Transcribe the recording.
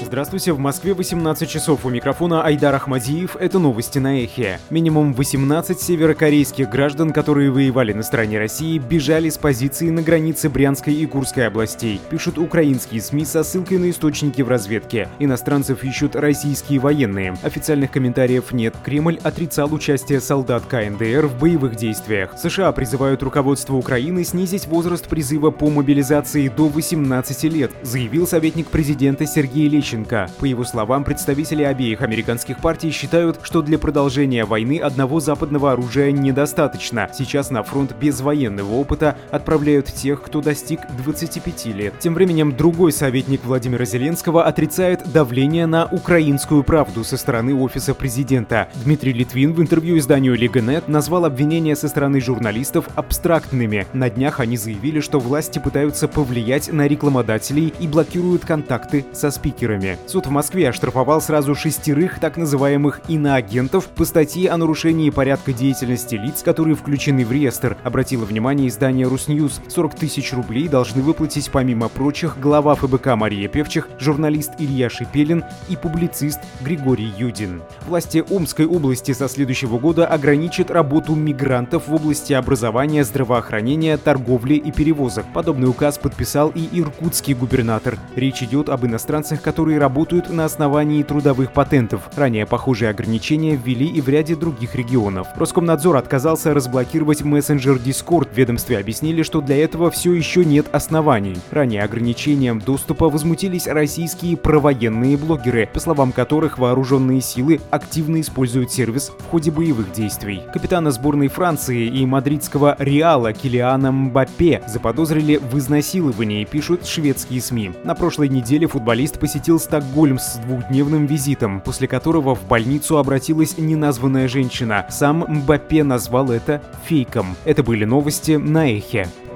Здравствуйте, в Москве 18 часов. У микрофона Айдар Ахмадиев. Это новости на Эхе. Минимум 18 северокорейских граждан, которые воевали на стороне России, бежали с позиции на границе Брянской и Курской областей. Пишут украинские СМИ со ссылкой на источники в разведке. Иностранцев ищут российские военные. Официальных комментариев нет. Кремль отрицал участие солдат КНДР в боевых действиях. США призывают руководство Украины снизить возраст призыва по мобилизации до 18 лет, заявил советник президента Сергей Лещенко. По его словам, представители обеих американских партий считают, что для продолжения войны одного западного оружия недостаточно. Сейчас на фронт без военного опыта отправляют тех, кто достиг 25 лет. Тем временем другой советник Владимира Зеленского отрицает давление на украинскую правду со стороны офиса президента. Дмитрий Литвин в интервью изданию Лига.нет назвал обвинения со стороны журналистов абстрактными. На днях они заявили, что власти пытаются повлиять на рекламодателей и блокируют контакты со спикерами. Суд в Москве оштрафовал сразу 6 так называемых иноагентов по статье о нарушении порядка деятельности лиц, которые включены в реестр. Обратило внимание издание Русньюз. 40 тысяч рублей должны выплатить, помимо прочих, глава ФБК Мария Певчих, журналист Илья Шипелин и публицист Григорий Юдин. Власти Омской области со следующего года ограничат работу мигрантов в области образования, здравоохранения, торговли и перевозок. Подобный указ подписал и иркутский губернатор. Речь идет об иностранцах, которые работают на основании трудовых патентов. Ранее похожие ограничения ввели и в ряде других регионов. Роскомнадзор отказался разблокировать мессенджер Discord. В ведомстве объяснили, что для этого все еще нет оснований. Ранее ограничением доступа возмутились российские провоенные блогеры, по словам которых вооруженные силы активно используют сервис в ходе боевых действий. Капитана сборной Франции и мадридского Реала Килиана Мбаппе заподозрили в изнасиловании, пишут шведские СМИ. На прошлой неделе футболист посетил Стокгольм с двухдневным визитом, после которого в больницу обратилась неназванная женщина. Сам Мбаппе назвал это фейком. Это были новости на Эхе.